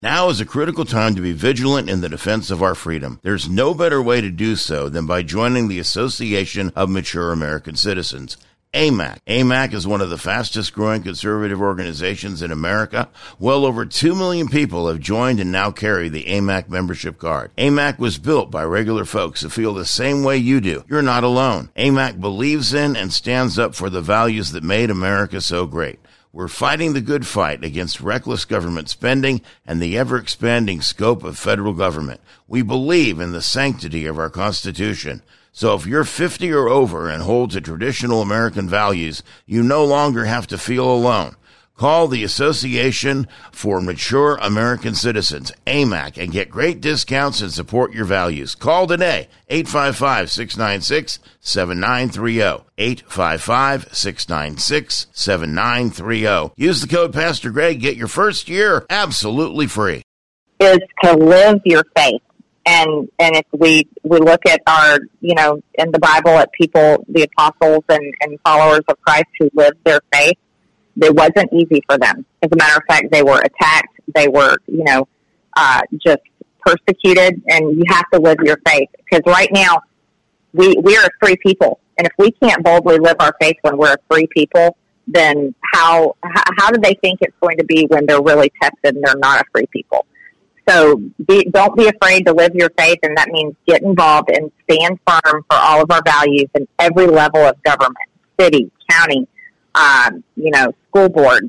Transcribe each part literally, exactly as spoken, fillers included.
Now is a critical time to be vigilant in the defense of our freedom. There's no better way to do so than by joining the Association of Mature American Citizens, A M A C. A M A C is one of the fastest growing conservative organizations in America. Well over two million people have joined and now carry the A M A C membership card. A M A C was built by regular folks who feel the same way you do. You're not alone. A M A C believes in and stands up for the values that made America so great. We're fighting the good fight against reckless government spending and the ever-expanding scope of federal government. We believe in the sanctity of our Constitution. So if you're fifty or over and hold to traditional American values, you no longer have to feel alone. Call the Association for Mature American Citizens, A M A C, and get great discounts and support your values. Call today, eight five five, six nine six, seven nine three zero, eight five five, six nine six, seven nine three zero. Use the code Pastor Greg, get your first year absolutely free. Is to live your faith. And and if we, we look at our, you know, in the Bible at people, the apostles and, and followers of Christ who lived their faith, it wasn't easy for them. As a matter of fact, they were attacked. They were, you know, uh, just persecuted. And you have to live your faith. Because right now, we, we are a free people. And if we can't boldly live our faith when we're a free people, then how, how do they think it's going to be when they're really tested and they're not a free people? So be, don't be afraid to live your faith, and that means get involved and stand firm for all of our values in every level of government, city, county, um, you know, school board,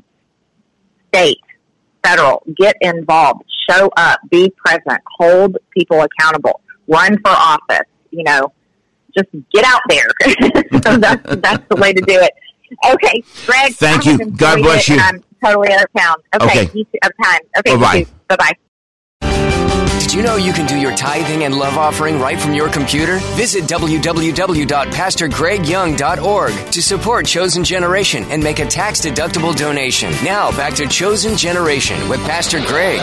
state, federal. Get involved, show up, be present, hold people accountable, run for office, you know, just get out there. So that's, that's the way to do it. Okay, Greg. Thank you. God bless you. I'm totally out of town. Okay, okay. You too, of time. Okay, bye-bye. Bye-bye. Did you know you can do your tithing and love offering right from your computer? Visit w w w dot pastor greg young dot org to support Chosen Generation and make a tax-deductible donation. Now, back to Chosen Generation with Pastor Greg.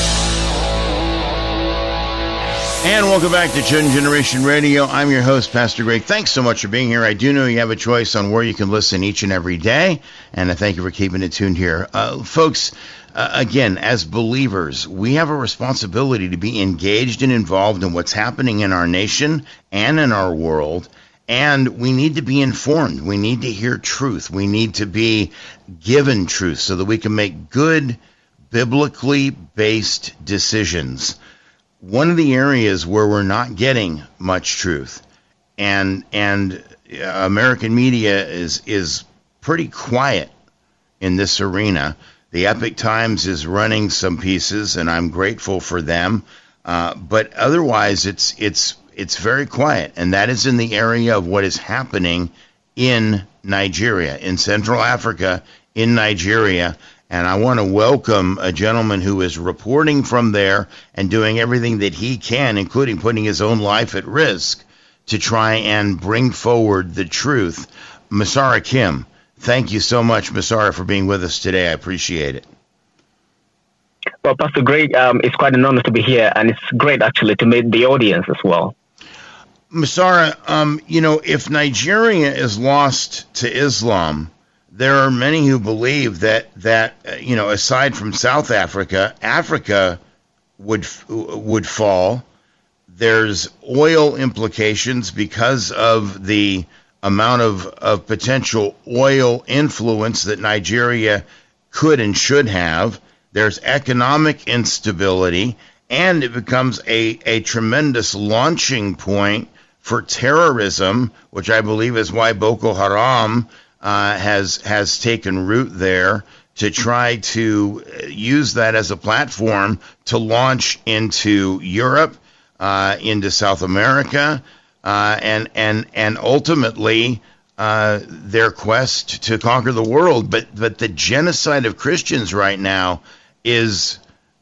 And welcome back to Chosen Generation Radio. I'm your host, Pastor Greg. Thanks so much for being here. I do know you have a choice on where you can listen each and every day, and I thank you for keeping it tuned here. Uh, folks, Uh, again, as believers, we have a responsibility to be engaged and involved in what's happening in our nation and in our world, and we need to be informed. We need to hear truth. We need to be given truth so that we can make good, biblically based decisions. One of the areas where we're not getting much truth, and and American media is is pretty quiet in this arena. The Epic Times is running some pieces, and I'm grateful for them. Uh, but otherwise, it's it's it's very quiet, and that is in the area of what is happening in Nigeria, in Central Africa, in Nigeria. And I want to welcome a gentleman who is reporting from there and doing everything that he can, including putting his own life at risk, to try and bring forward the truth. Masara Kim. Thank you so much, Masara, for being with us today. I appreciate it. Well, Pastor Greg, um, it's quite an honor to be here, and it's great, actually, to meet the audience as well. Masara, um, you know, if Nigeria is lost to Islam, there are many who believe that, that uh, you know, aside from South Africa, Africa would would fall. There's oil implications because of the amount of, of potential oil influence that Nigeria could and should have. There's economic instability, and it becomes a, a tremendous launching point for terrorism, which I believe is why Boko Haram uh, has has taken root there, to try to use that as a platform to launch into Europe, uh, into South America, Uh, and and and ultimately uh, their quest to conquer the world, but but the genocide of Christians right now is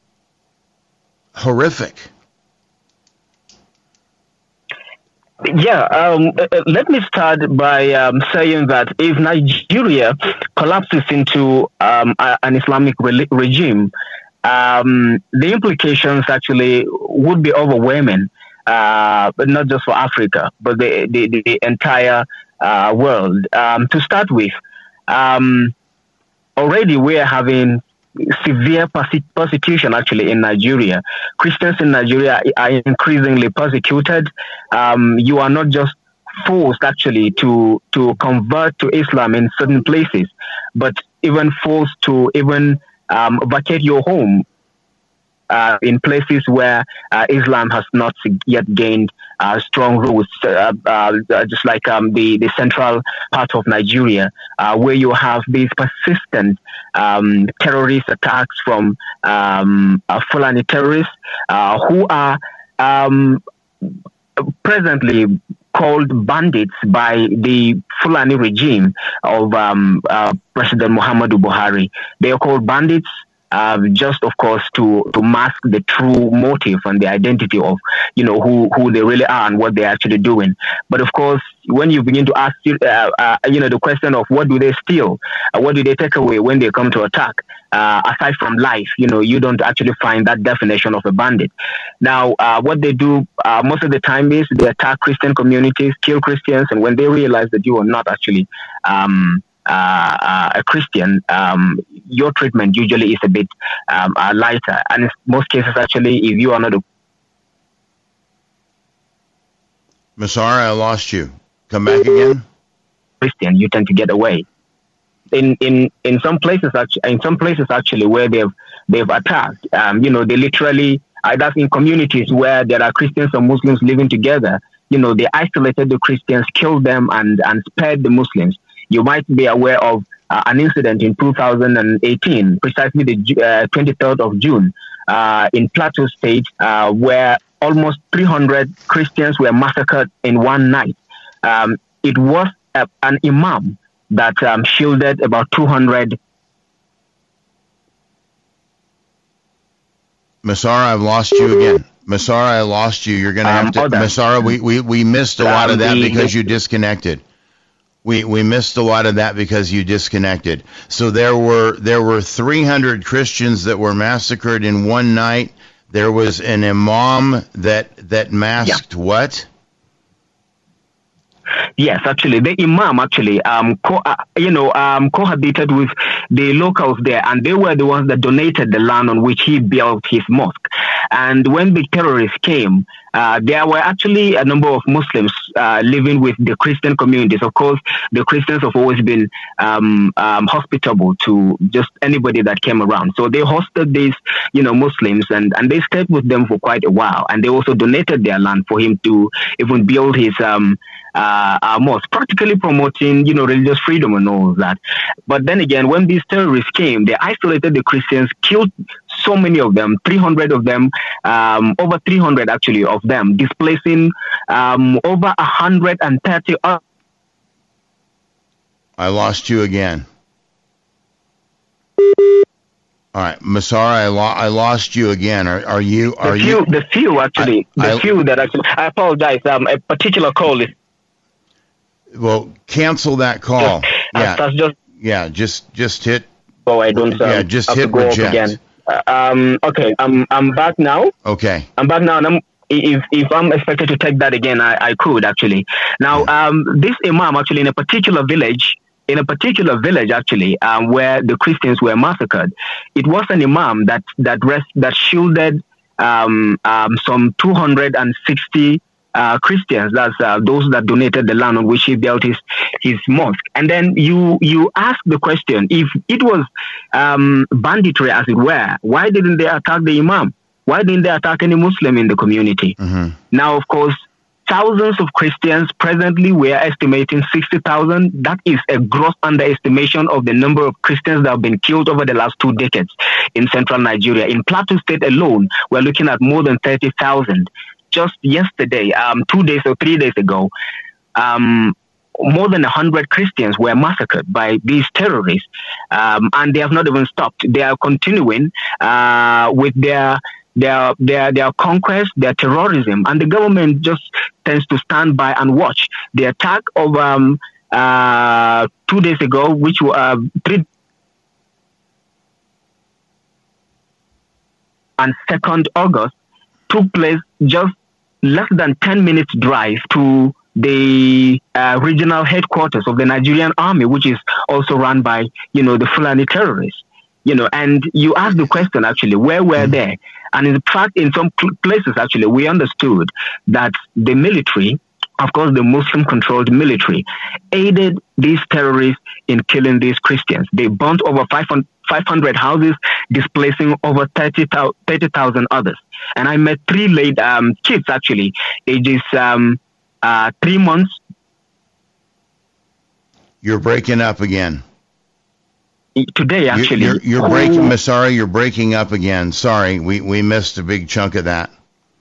horrific. Yeah, um, let me start by um, saying that if Nigeria collapses into um, an Islamic re- regime, um, the implications actually would be overwhelming. Uh, but not just for Africa, but the the, the entire uh, world. Um, to start with, um, already we are having severe perse- persecution actually in Nigeria. Christians in Nigeria are increasingly persecuted. Um, you are not just forced actually to to convert to Islam in certain places, but even forced to even um, vacate your home uh, in places where uh, Islam has not yet gained uh, strong roots, uh, uh, just like um, the, the central part of Nigeria, uh, where you have these persistent um, terrorist attacks from um, uh, Fulani terrorists uh, who are um, presently called bandits by the Fulani regime of um, uh, President Muhammadu Buhari. They are called bandits uh, just, of course, to, to mask the true motive and the identity of, you know, who, who they really are and what they're actually doing. But, of course, when you begin to ask, uh, uh, you know, the question of what do they steal, uh, what do they take away when they come to attack, Uh, aside from life, you know, you don't actually find that definition of a bandit. Now, uh, what they do uh, most of the time is they attack Christian communities, kill Christians, and when they realize that you are not actually um, uh, uh, a Christian, um, your treatment usually is a bit um, uh, lighter. And in most cases, actually, if you are not a Masara, I lost you. Come back again. Christian, you tend to get away. In, in, in some places, actually, in some places actually, where they've they've attacked, um, you know, they literally, either in communities where there are Christians and Muslims living together, you know, they isolated the Christians, killed them, and and spared the Muslims. You might be aware of uh, an incident in two thousand eighteen, precisely the uh, twenty-third of June, uh, in Plateau State, uh, where almost three hundred Christians were massacred in one night. Um, it was uh, an imam that um, shielded about two hundred. Masara, I've lost you again. Masara, I lost you. You're going to have Um, to... other- Masara, we, we, we missed a lot of Um, that the- because the- you disconnected. We we missed a lot of that because you disconnected. So there were there were three hundred Christians that were massacred in one night. There was an imam that, that masked what? Yes, actually, the imam actually, um, co- uh, you know, um, cohabited with the locals there, and they were the ones that donated the land on which he built his mosque. And when the terrorists came, uh, there were actually a number of Muslims uh, living with the Christian communities. Of course, the Christians have always been um, um, hospitable to just anybody that came around. So they hosted these, you know, Muslims, and, and they stayed with them for quite a while. And they also donated their land for him to even build his um, uh, uh, mosque, practically promoting, you know, religious freedom and all of that. But then again, when these terrorists came, they isolated the Christians, killed so many of them, three hundred of them, um, over three hundred actually of them, displacing um, over one hundred thirty. Uh, I lost you again. All right, Masara, I, lo- I lost you again. Are, are you? Are the few, you? the few actually, I- the I- few that actually, I apologize. Um, a particular call is. Well, cancel that call. Yeah, That's just. yeah. Just just hit. So I don't. Um, Yeah, just have hit to go reject. Up again. Uh, um. Okay. I'm. I'm back now. Okay. I'm back now, and I'm, if if I'm expected to take that again, I, I could actually. Now, um, this imam actually in a particular village, in a particular village actually, um, where the Christians were massacred, it was an imam that that rest that shielded um, um, some two hundred sixty uh, Christians. That's uh, those that donated the land on which he built his his mosque. And then you you ask the question: if it was um, banditry, as it were, why didn't they attack the imam? Why didn't they attack any Muslim in the community? Mm-hmm. Now, of course, thousands of Christians, presently we are estimating sixty thousand. That is a gross underestimation of the number of Christians that have been killed over the last two decades in central Nigeria. In Plateau State alone, we're looking at more than thirty thousand. Just yesterday, um, two days or three days ago, um, more than one hundred Christians were massacred by these terrorists, um, and they have not even stopped. They are continuing uh, with their their their their conquest, their terrorism, and the government just tends to stand by and watch. The attack of um, uh, two days ago, which were uh, three and second August, took place just less than ten minutes drive to the uh, regional headquarters of the Nigerian army, which is also run by, you know, the Fulani terrorists. You know, and you ask the question, actually, where were they? And in fact, in some places, actually, we understood that the military, of course, the Muslim-controlled military, aided these terrorists in killing these Christians. They burnt over five hundred houses, displacing over thirty thousand others. And I met three late um, kids, actually, ages um, uh, three months. You're breaking up again. Today, actually. You're, you're, you're breaking, Massara, you're breaking up again. Sorry, we, we missed a big chunk of that.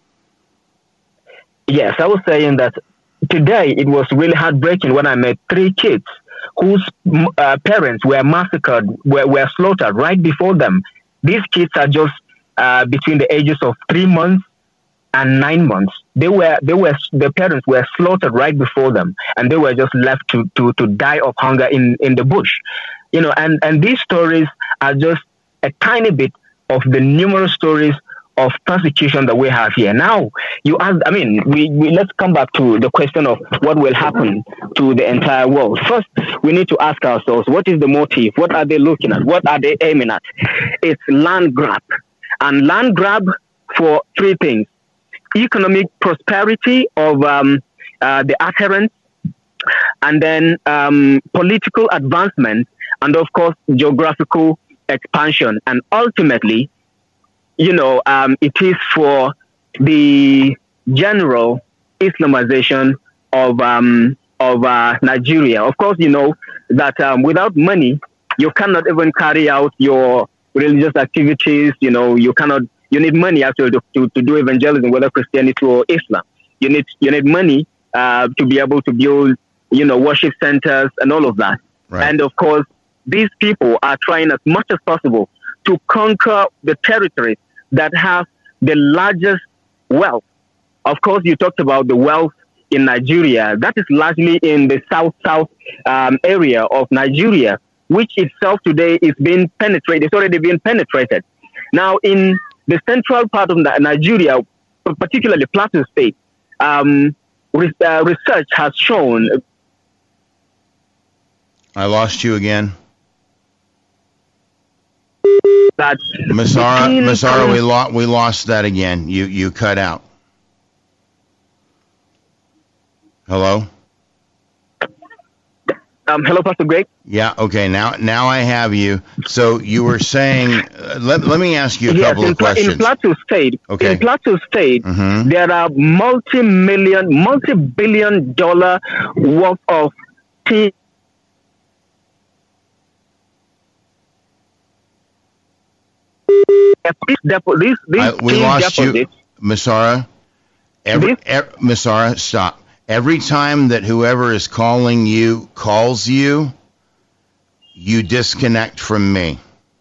Yes, I was saying that today it was really heartbreaking when I met three kids whose uh, parents were massacred, were, were slaughtered right before them. These kids are just uh, between the ages of three months and nine months. They were, they were, their parents were slaughtered right before them, and they were just left to, to, to die of hunger in, in the bush. You know, and, and these stories are just a tiny bit of the numerous stories of persecution that we have here. Now, you ask, I mean, we, we let's come back to the question of what will happen to the entire world. First, we need to ask ourselves, what is the motive? What are they looking at? What are they aiming at? It's land grab. And land grab for three things: economic prosperity of um, uh, the adherents, and then um, political advancement, and of course, geographical expansion. And ultimately, you know, um, it is for the general Islamization of um, of uh, Nigeria. Of course, you know that um, without money, you cannot even carry out your religious activities. You know, you cannot. You need money actually to, to, to do evangelism, whether Christianity or Islam. You need you need money uh, to be able to build, you know, worship centers and all of that. Right. And of course, these people are trying as much as possible to conquer the territories that have the largest wealth. Of course, you talked about the wealth in Nigeria. That is largely in the south-south um, area of Nigeria, which itself today is being penetrated. It's already been penetrated. Now, in the central part of Nigeria, particularly Plateau State, um, re- uh, research has shown. I lost you again. That Massara, Massara, we lost we lost that again. You you cut out. Hello. Um, hello, Pastor Greg. Yeah. Okay. Now now I have you. So you were saying. Uh, let let me ask you a yes, couple in, of questions. In Plateau State, okay. in Plateau State, mm-hmm. there are multi-million, multi-billion dollar worth of tea. These, these, these I, we lost deposits, you, Massara. Every, er, Massara, stop. Every time that whoever is calling you calls you, you disconnect from me.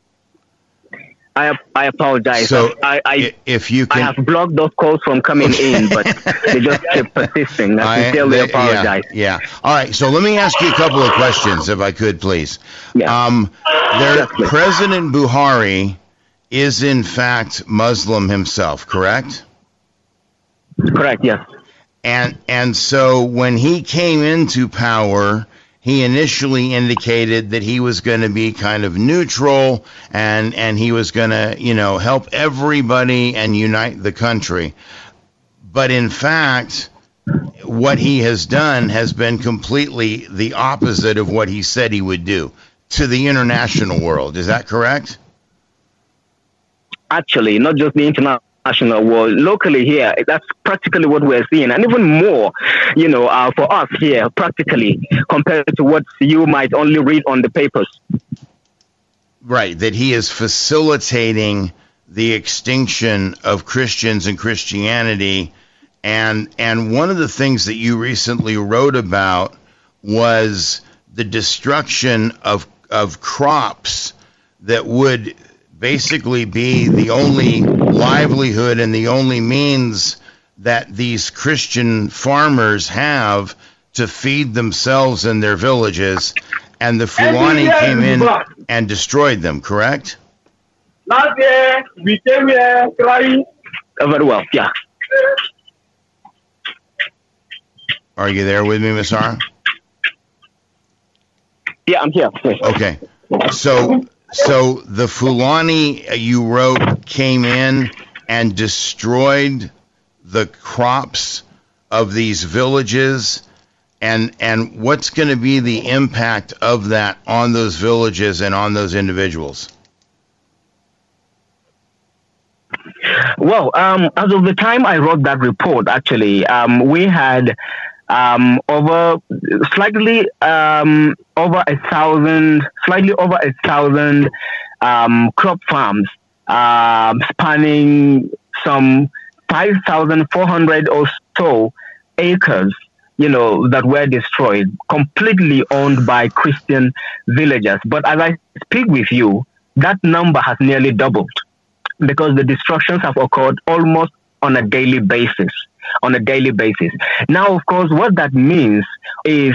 I I apologize. So I, I if you can, I have blocked those calls from coming in, but they just keep persisting. I sincerely apologize. Yeah, yeah. All right. So let me ask you a couple of questions, if I could, please. Yeah. Um, there, yes, please. President Buhari is in fact Muslim himself, correct? Correct, yes. And and so when he came into power, he initially indicated that he was going to be kind of neutral and and he was going to, you know, help everybody and unite the country. But in fact, what he has done has been completely the opposite of what he said he would do to the international world. Is that correct? Actually, not just the international world, locally here, that's practically what we're seeing. And even more, you know, uh, for us here, practically, compared to what you might only read on the papers. Right, that he is facilitating the extinction of Christians and Christianity. And and one of the things that you recently wrote about was the destruction of of crops that would basically be the only livelihood and the only means that these Christian farmers have to feed themselves and their villages, and the Fulani came in and destroyed them, correct? Last year, we came here crying. Oh, very well, yeah. Are you there with me, Massara? Yeah, I'm here. Yes. Okay. So So the Fulani, uh, you wrote, came in and destroyed the crops of these villages, and and what's going to be the impact of that on those villages and on those individuals? Well, um, as of the time I wrote that report, actually, um, we had um, over slightly um, over a thousand, slightly over a thousand um, crop farms um, spanning some five thousand four hundred or so acres, you know, that were destroyed, completely owned by Christian villagers. But as I speak with you, that number has nearly doubled, because the destructions have occurred almost on a daily basis, on a daily basis. Now, of course, what that means is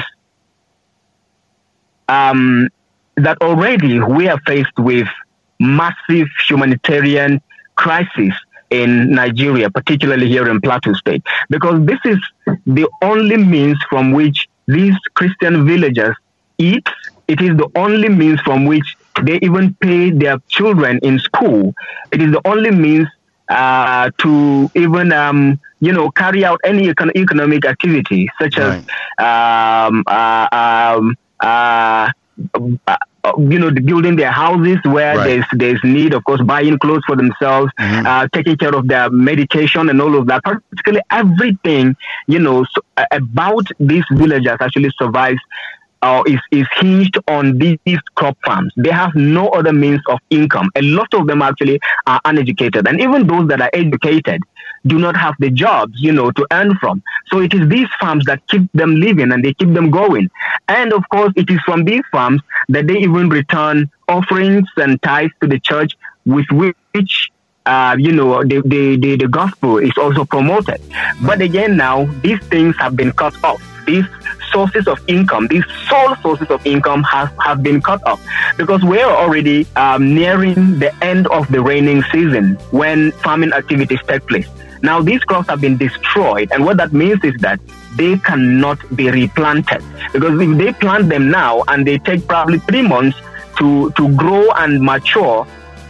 um, that already we are faced with massive humanitarian crisis in Nigeria, particularly here in Plateau State, because this is the only means from which these Christian villagers eat. It is the only means from which they even pay their children in school. It is the only means uh, to even, um, you know, carry out any econ- economic activity, such right. as, um, uh, um, uh, uh, you know, building their houses where right. there's there's need, of course, buying clothes for themselves, mm-hmm. uh, taking care of their medication and all of that. Particularly everything, you know, so, uh, about these villagers actually survives. Uh, is, is hinged on these crop farms. They have no other means of income. A lot of them actually are uneducated. And even those that are educated do not have the jobs, you know, to earn from. So it is these farms that keep them living and they keep them going. And of course, it is from these farms that they even return offerings and tithes to the church, with which Uh, you know, the, the, the, the gospel is also promoted. But again, now, these things have been cut off. These sources of income, these sole sources of income have, have been cut off, because we're already um, nearing the end of the raining season when farming activities take place. Now, these crops have been destroyed, and what that means is that they cannot be replanted, because if they plant them now and they take probably three months to, to grow and mature,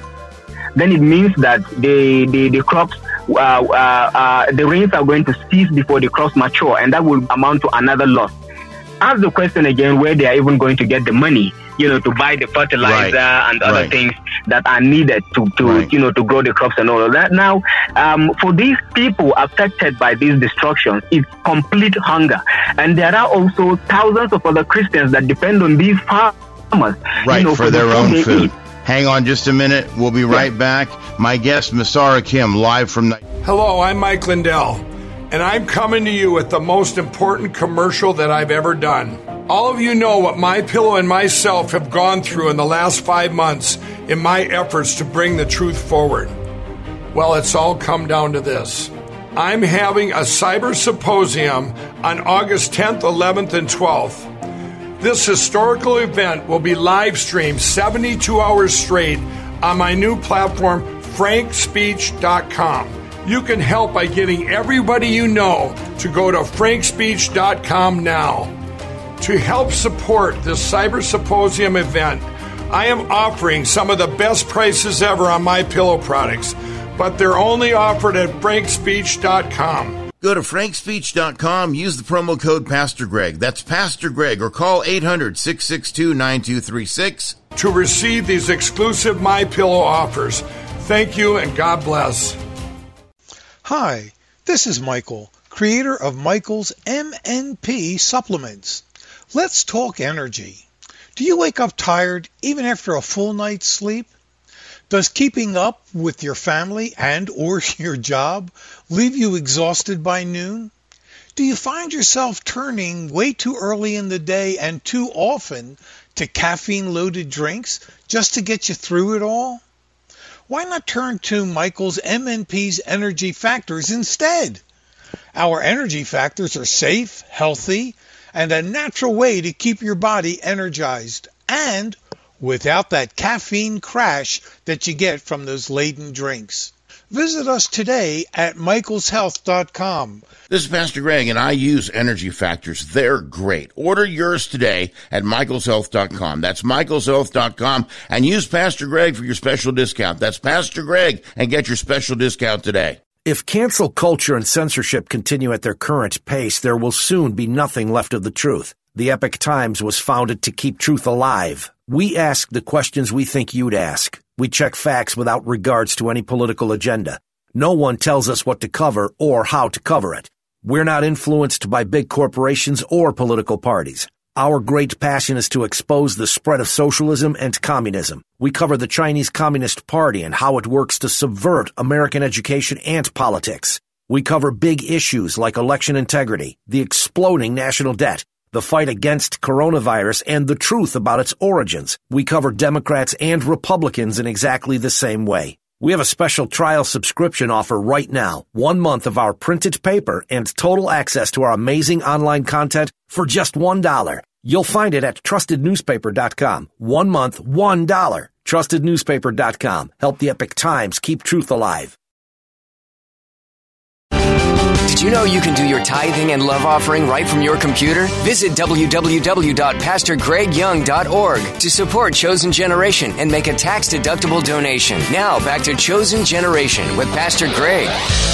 then it means that the the, the crops, uh, uh, uh, the rains are going to cease before the crops mature, and that will amount to another loss. Ask the question again where they are even going to get the money, you know, to buy the fertilizer right. and other right. things that are needed to, to right. you know, to grow the crops and all of that. Now, um, for these people affected by these destructions, it's complete hunger. And there are also thousands of other Christians that depend on these farmers, right, you know, for, for their the own food. Eat. Hang on just a minute. We'll be right back. My guest, Masara Kim, live from... Hello, I'm Mike Lindell, and I'm coming to you with the most important commercial that I've ever done. All of you know what MyPillow and myself have gone through in the last five months in my efforts to bring the truth forward. Well, it's all come down to this. I'm having a cyber symposium on August tenth, eleventh, and twelfth. This historical event will be live streamed seventy-two hours straight on my new platform, frank speech dot com. You can help by getting everybody you know to go to frank speech dot com now. To help support this Cyber Symposium event, I am offering some of the best prices ever on MyPillow products, but they're only offered at frank speech dot com. Go to frank speech dot com, use the promo code Pastor Greg. That's Pastor Greg, or call eight hundred, six six two, nine two three six to receive these exclusive MyPillow offers. Thank you and God bless. Hi, this is Michael, creator of Michael's M N P supplements. Let's talk energy. Do you wake up tired even after a full night's sleep? Does keeping up with your family and or your job leave you exhausted by noon? Do you find yourself turning way too early in the day and too often to caffeine-loaded drinks just to get you through it all? Why not turn to Michael's M N P's Energy Factors instead? Our Energy Factors are safe, healthy, and a natural way to keep your body energized and without that caffeine crash that you get from those laden drinks. Visit us today at michaels health dot com. This is Pastor Greg, and I use Energy Factors. They're great. Order yours today at michaels health dot com. That's michaels health dot com, and use Pastor Greg for your special discount. That's Pastor Greg, and get your special discount today. If cancel culture and censorship continue at their current pace, there will soon be nothing left of the truth. The Epoch Times was founded to keep truth alive. We ask the questions we think you'd ask. We check facts without regards to any political agenda. No one tells us what to cover or how to cover it. We're not influenced by big corporations or political parties. Our great passion is to expose the spread of socialism and communism. We cover the Chinese Communist Party and how it works to subvert American education and politics. We cover big issues like election integrity, the exploding national debt, the fight against coronavirus, and the truth about its origins. We cover Democrats and Republicans in exactly the same way. We have a special trial subscription offer right now. One month of our printed paper and total access to our amazing online content for just one dollar. You'll find it at trusted newspaper dot com. One month, one dollar. trusted newspaper dot com. Help the Epoch Times keep truth alive. Did you know you can do your tithing and love offering right from your computer? Visit w w w dot pastor greg young dot org to support Chosen Generation and make a tax-deductible donation. Now, back to Chosen Generation with Pastor Greg.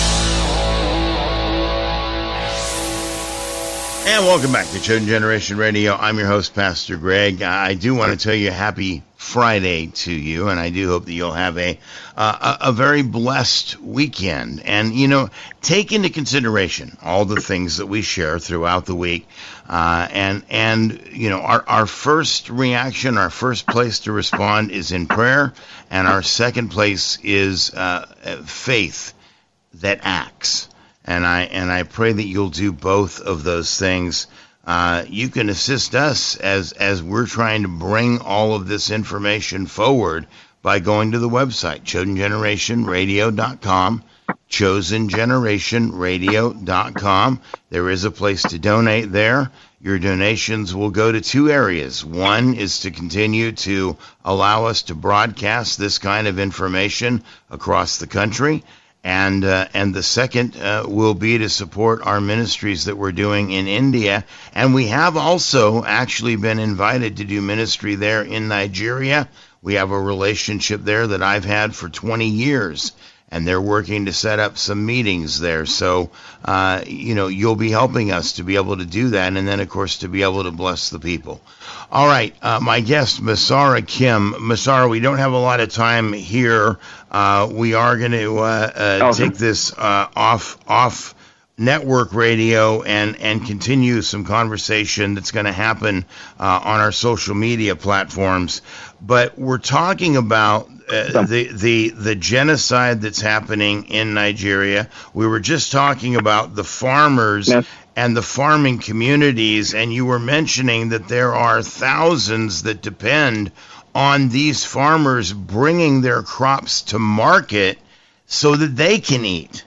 And welcome back to Chosen Generation Radio. I'm your host, Pastor Greg. I do want to tell you happy Friday to you, and I do hope that you'll have a uh, a, a very blessed weekend. And, you know, take into consideration all the things that we share throughout the week. Uh, and, and you know, our, our first reaction, our first place to respond is in prayer, and our second place is uh, faith that acts. And I and I pray that you'll do both of those things. Uh, you can assist us as as we're trying to bring all of this information forward by going to the website, chosen generation radio dot com, chosen generation radio dot com. There is a place to donate there. Your donations will go to two areas. One is to continue to allow us to broadcast this kind of information across the country. And uh, and the second uh, will be to support our ministries that we're doing in India. And we have also actually been invited to do ministry there in Nigeria. We have a relationship there that I've had for twenty years, and they're working to set up some meetings there. So, uh, you know, you'll be helping us to be able to do that, and then, of course, to be able to bless the people. All right, uh, my guest, Masara Kim. Masara, we don't have a lot of time here. Uh, we are going to uh, uh, okay. take this uh, off off network radio and, and continue some conversation that's going to happen uh, on our social media platforms. But we're talking about uh, the, the the genocide that's happening in Nigeria. We were just talking about the farmers yes. and the farming communities, and you were mentioning that there are thousands that depend on these farmers bringing their crops to market so that they can eat.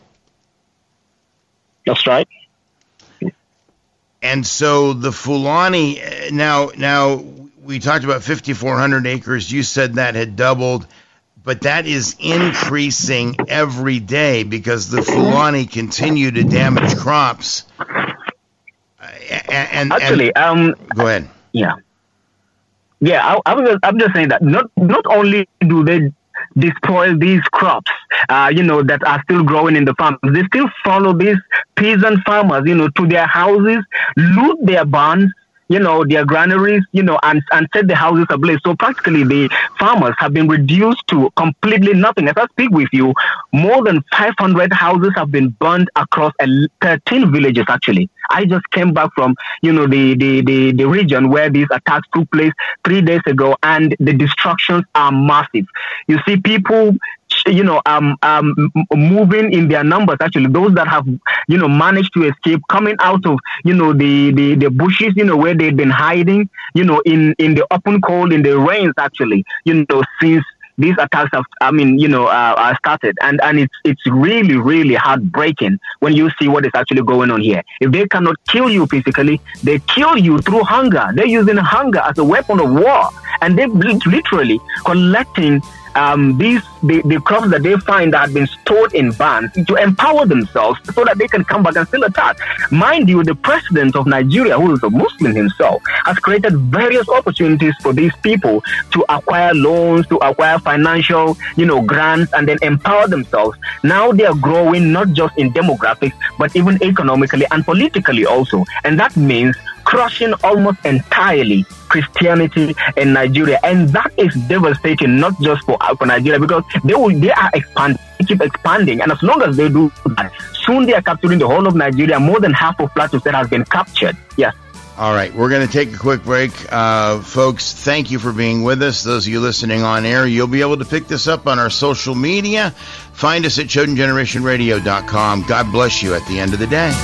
That's right. And so the Fulani, now, now we talked about fifty-four hundred acres. You said that had doubled, but that is increasing every day because the Fulani continue to damage crops. And, and actually, and, um, go ahead. Yeah. Yeah, I, I was just, I'm just saying that not not only do they destroy these crops, uh, you know, that are still growing in the farms, they still follow these peasant farmers, you know, to their houses, loot their barns, you know, their granaries, you know, and, and set the houses ablaze. So practically the farmers have been reduced to completely nothing. As I speak with you, more than five hundred houses have been burned across thirteen villages, actually. I just came back from, you know, the, the, the, the region where these attacks took place three days ago, and the destructions are massive. You see people, you know, um, um, moving in their numbers, actually, those that have, you know, managed to escape, coming out of, you know, the, the, the bushes, you know, where they've been hiding, you know, in, in the open cold, in the rains, actually, you know, since these attacks have, I mean, you know, uh, uh, started. And, and it's, it's really, really heartbreaking when you see what is actually going on here. If they cannot kill you physically, they kill you through hunger. They're using hunger as a weapon of war. And they're literally collecting um, these the, the crops that they find that have been stored in barns to empower themselves so that they can come back and still attack. Mind you, the president of Nigeria, who is a Muslim himself, has created various opportunities for these people to acquire loans, to acquire financial, you know, grants, and then empower themselves. Now they are growing not just in demographics, but even economically and politically also. And that means crushing almost entirely Christianity in Nigeria, and that is devastating not just for, for Nigeria, because they will they are expanding, keep expanding, and as long as they do that, soon they are capturing the whole of Nigeria. More than half of Plateau State has been captured. Yes. All right, we're going to take a quick break. Uh, folks, thank you for being with us. Those of you listening on air, you'll be able to pick this up on our social media. Find us at chosen generation radio dot com. God bless you at the end of the day.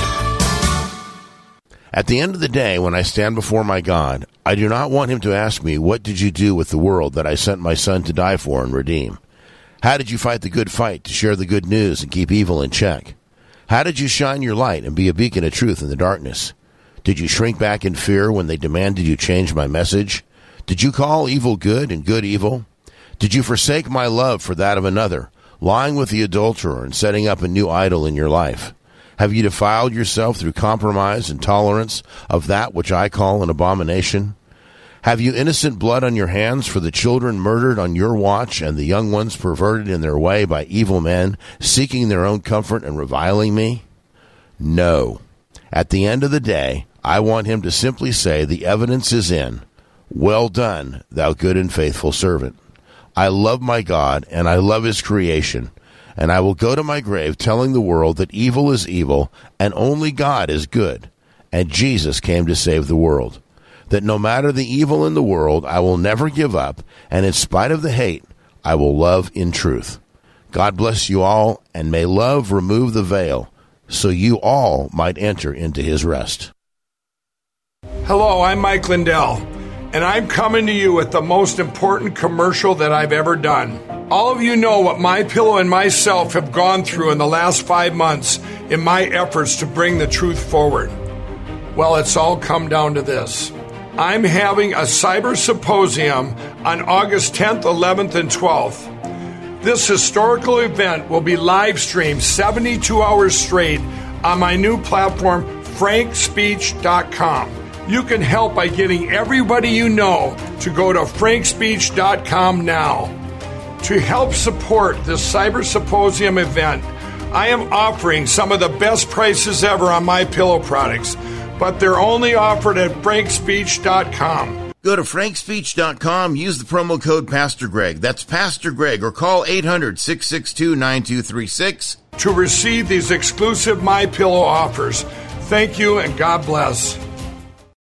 At the end of the day, when I stand before my God, I do not want him to ask me, what did you do with the world that I sent my son to die for and redeem? How did you fight the good fight to share the good news and keep evil in check? How did you shine your light and be a beacon of truth in the darkness? Did you shrink back in fear when they demanded you change my message? Did you call evil good and good evil? Did you forsake my love for that of another, lying with the adulterer and setting up a new idol in your life? Have you defiled yourself through compromise and tolerance of that which I call an abomination? Have you innocent blood on your hands for the children murdered on your watch and the young ones perverted in their way by evil men, seeking their own comfort and reviling me? No. At the end of the day, I want him to simply say, the evidence is in. Well done, thou good and faithful servant. I love my God, and I love his creation. And I will go to my grave telling the world that evil is evil and only God is good. And Jesus came to save the world. That no matter the evil in the world, I will never give up. And in spite of the hate, I will love in truth. God bless you all, and may love remove the veil so you all might enter into his rest. Hello, I'm Mike Lindell, and I'm coming to you with the most important commercial that I've ever done. All of you know what MyPillow and myself have gone through in the last five months in my efforts to bring the truth forward. Well, it's all come down to this. I'm having a cyber symposium on August tenth, eleventh, and twelfth. This historical event will be live streamed seventy-two hours straight on my new platform, frank speech dot com. You can help by getting everybody you know to go to frank speech dot com now. To help support this Cyber Symposium event, I am offering some of the best prices ever on MyPillow products, but they're only offered at frank speech dot com. Go to frank speech dot com, use the promo code Pastor Greg. That's Pastor Greg, or call eight hundred, six six two, nine two three six to receive these exclusive MyPillow offers. Thank you and God bless.